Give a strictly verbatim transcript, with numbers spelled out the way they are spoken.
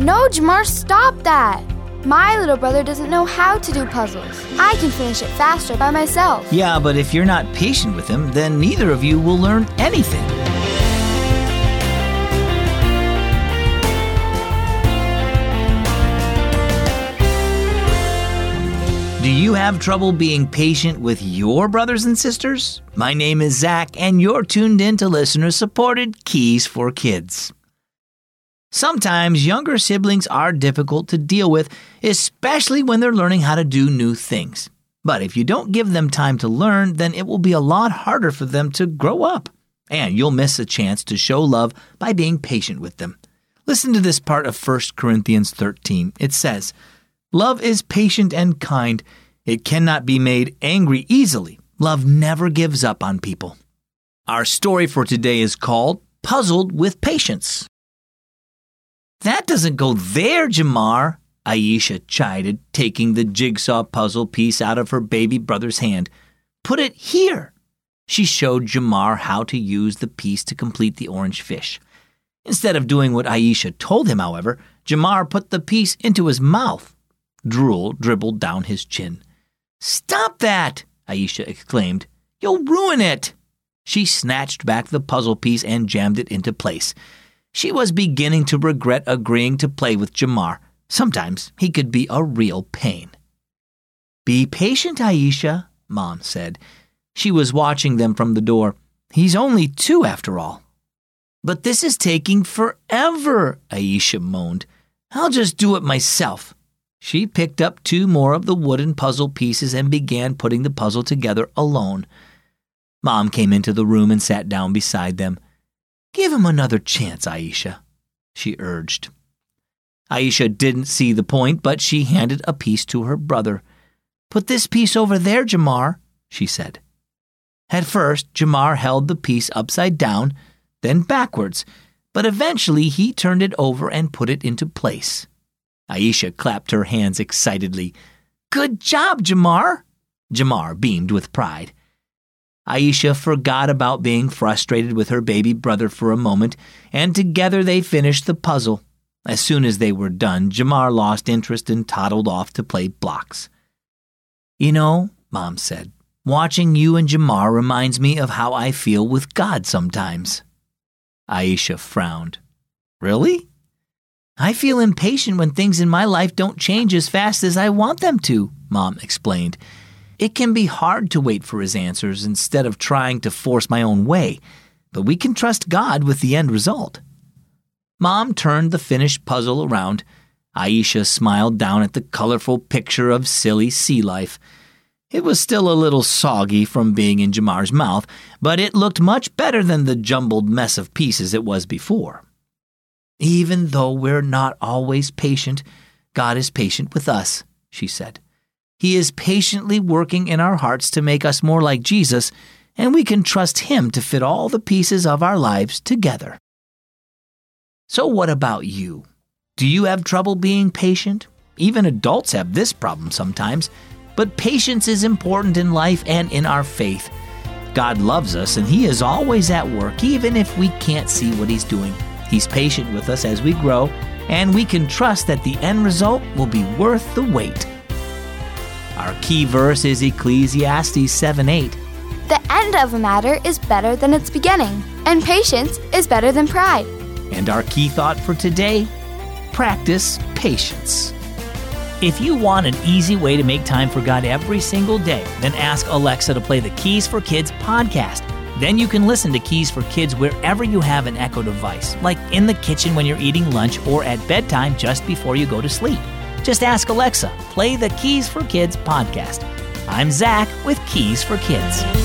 No, Jamar, stop that. My little brother doesn't know how to do puzzles. I can finish it faster by myself. Yeah, but if you're not patient with him, then neither of you will learn anything. Do you have trouble being patient with your brothers and sisters? My name is Zach, and you're tuned in to listener-supported Keys for Kids. Sometimes younger siblings are difficult to deal with, especially when they're learning how to do new things. But if you don't give them time to learn, then it will be a lot harder for them to grow up. And you'll miss a chance to show love by being patient with them. Listen to this part of First Corinthians thirteen. It says, "Love is patient and kind. It cannot be made angry easily. Love never gives up on people." Our story for today is called Puzzled with Patience. "That doesn't go there, Jamar," Aisha chided, taking the jigsaw puzzle piece out of her baby brother's hand. "Put it here." She showed Jamar how to use the piece to complete the orange fish. Instead of doing what Aisha told him, however, Jamar put the piece into his mouth. Drool dribbled down his chin. "Stop that!" Aisha exclaimed. "You'll ruin it." She snatched back the puzzle piece and jammed it into place. She was beginning to regret agreeing to play with Jamar. Sometimes he could be a real pain. "Be patient, Aisha," Mom said. She was watching them from the door. "He's only two after all." "But this is taking forever," Aisha moaned. "I'll just do it myself." She picked up two more of the wooden puzzle pieces and began putting the puzzle together alone. Mom came into the room and sat down beside them. "Give him another chance, Aisha," she urged. Aisha didn't see the point, but she handed a piece to her brother. "Put this piece over there, Jamar," she said. At first, Jamar held the piece upside down, then backwards, but eventually he turned it over and put it into place. Aisha clapped her hands excitedly. "Good job, Jamar!" Jamar beamed with pride. Aisha forgot about being frustrated with her baby brother for a moment, and together they finished the puzzle. As soon as they were done, Jamar lost interest and toddled off to play blocks. "You know," Mom said, "watching you and Jamar reminds me of how I feel with God sometimes." Aisha frowned. "Really?" "I feel impatient when things in my life don't change as fast as I want them to," Mom explained. "It can be hard to wait for his answers instead of trying to force my own way, but we can trust God with the end result." Mom turned the finished puzzle around. Aisha smiled down at the colorful picture of silly sea life. It was still a little soggy from being in Jamar's mouth, but it looked much better than the jumbled mess of pieces it was before. "Even though we're not always patient, God is patient with us," she said. "He is patiently working in our hearts to make us more like Jesus, and we can trust Him to fit all the pieces of our lives together." So what about you? Do you have trouble being patient? Even adults have this problem sometimes, but patience is important in life and in our faith. God loves us, and He is always at work, even if we can't see what He's doing. He's patient with us as we grow, and we can trust that the end result will be worth the wait. Our key verse is Ecclesiastes seven eight. "The end of a matter is better than its beginning, and patience is better than pride." And our key thought for today, practice patience. If you want an easy way to make time for God every single day, then ask Alexa to play the Keys for Kids podcast. Then you can listen to Keys for Kids wherever you have an Echo device, like in the kitchen when you're eating lunch or at bedtime just before you go to sleep. Just ask Alexa, play the Keys for Kids podcast. I'm Zach with Keys for Kids.